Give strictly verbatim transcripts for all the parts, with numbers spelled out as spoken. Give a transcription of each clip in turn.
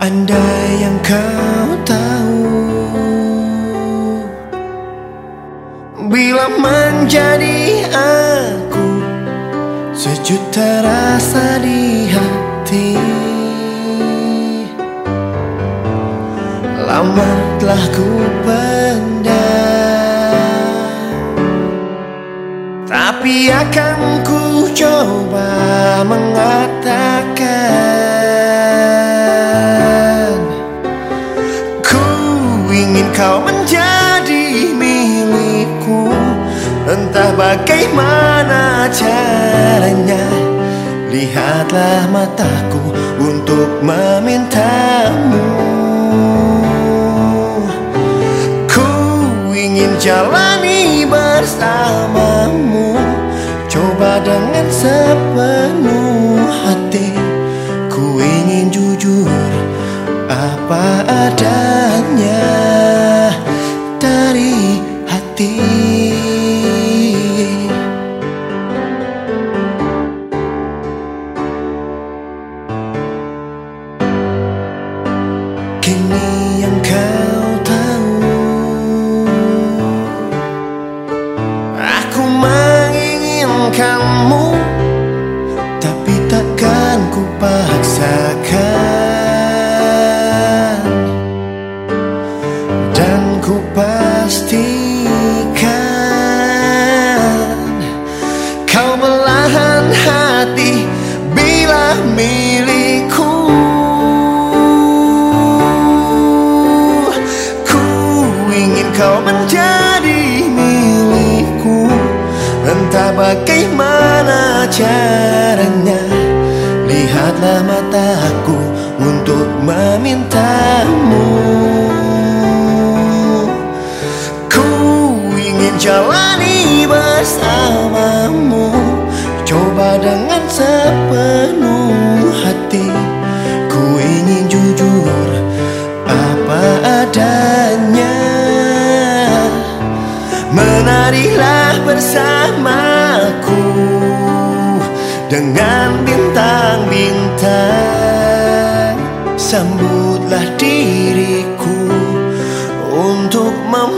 Andai yang kau tahu, bila menjadi aku, sejuta rasa di hati. Lama telah ku pendam, tapi akan ku coba mengatakan, ku ingin kau menjadi milikku. Entah bagaimana caranya, lihatlah mataku untuk memintamu. Ingin jalani bersamamu, coba dengan sepenuh hati. Ku ingin jujur apa adanya dari hati. Kini yang kau tahu, kamu, tapi takkan ku paksakan. Dan ku pastikan kau belahan hati bila milikku. Ku ingin kau menjadi milikku. Entah bagaimana caranya, lihatlah mataku untuk memintamu. Ku ingin jalani bersamamu, coba dengan sepenuh hati. Ku ingin jujur apa adanya. Menarilah bersamaku dengan bintang-bintang. Sambutlah diriku untuk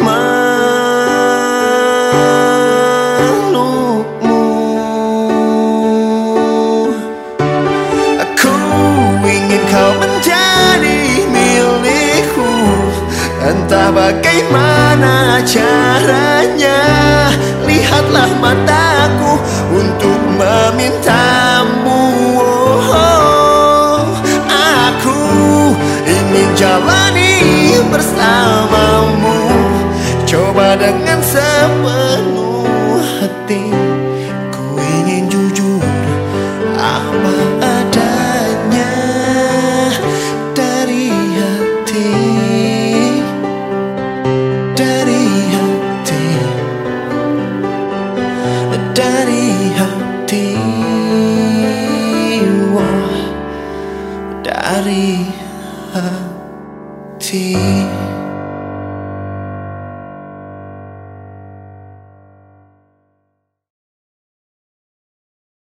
memelukmu. Aku ingin kau menjadi milikku. Entah bagaimana caranya, lihatlah mataku untuk memintamu. Oh, aku ingin jalani bersamamu, coba dengan sepenuh hati.